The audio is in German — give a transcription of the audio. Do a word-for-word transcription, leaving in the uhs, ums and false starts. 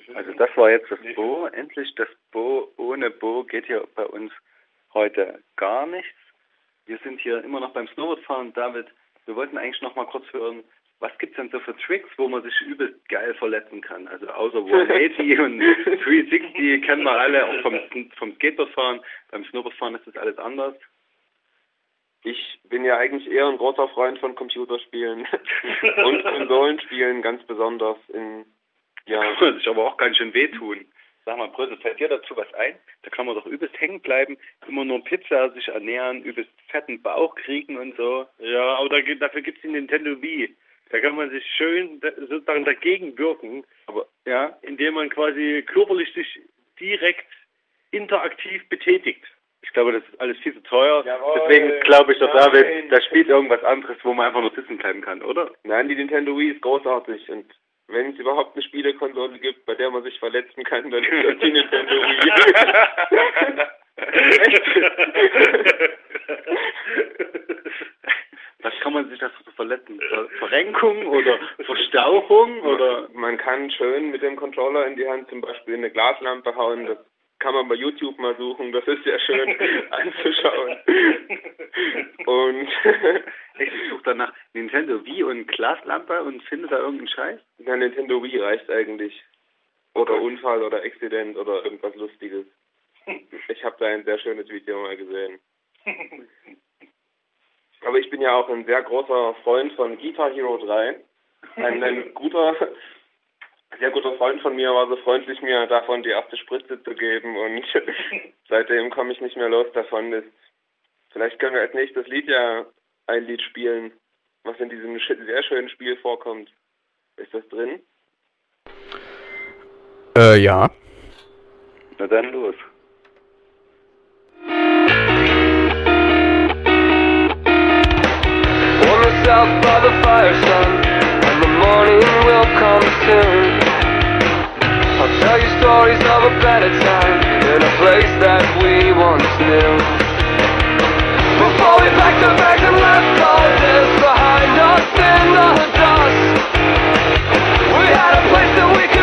Also das war jetzt das Bo. Endlich das Bo. Ohne Bo geht hier bei uns heute gar nichts. Wir sind hier immer noch beim Snowboardfahren. David, wir wollten eigentlich noch mal kurz hören, was gibt's denn so für Tricks, wo man sich übelst geil verletzen kann? Also außer hundertachtzig und dreihundertsechzig kennen wir alle, auch vom, vom Skateboardfahren. Beim Snowboardfahren ist das alles anders. Ich bin ja eigentlich eher ein großer Freund von Computerspielen und Konsolenspielen, ganz besonders in, ja. Da kann man sich aber auch ganz schön wehtun. Sag mal, Brüssel, fällt dir dazu was ein? Da kann man doch übelst hängen bleiben, immer nur Pizza sich ernähren, übelst fetten Bauch kriegen und so. Ja, aber da, dafür gibt's die Nintendo Wii. Da kann man sich schön sozusagen dagegen wirken, aber ja, indem man quasi körperlich sich direkt interaktiv betätigt. Ich glaube, das ist alles viel zu teuer. Jawohl, deswegen glaube ich, der nein. David, da spielt irgendwas anderes, wo man einfach nur sitzen bleiben kann, oder? Nein, die Nintendo Wii ist großartig und wenn es überhaupt eine Spielekonsole gibt, bei der man sich verletzen kann, dann ist das die Nintendo Wii. Echt? Was kann man sich das so verletzen? Verrenkung oder Verstauchung? Oder? Man kann schön mit dem Controller in die Hand zum Beispiel eine Glaslampe hauen. Das kann man bei YouTube mal suchen. Das ist sehr schön anzuschauen. Und ich suche dann nach Nintendo Wii und Glaslampe und finde da irgendeinen Scheiß? Ja, Nintendo Wii reicht eigentlich. Oder okay. Unfall oder Accident oder irgendwas Lustiges. Ich habe da ein sehr schönes Video mal gesehen. Aber ich bin ja auch ein sehr großer Freund von Guitar Hero drei. Ein, ein guter, sehr guter Freund von mir war so freundlich, mir davon die erste Spritze zu geben und seitdem komme ich nicht mehr los davon. Ist, vielleicht können wir als nächstes Lied ja ein Lied spielen, was in diesem sehr schönen Spiel vorkommt. Ist das drin? Äh, ja. Na dann los. Out by the fire sun, and the morning will come soon. I'll tell you stories of a better time in a place that we once knew. Before we packed our bags and left all this behind us in the dust, we had a place that we could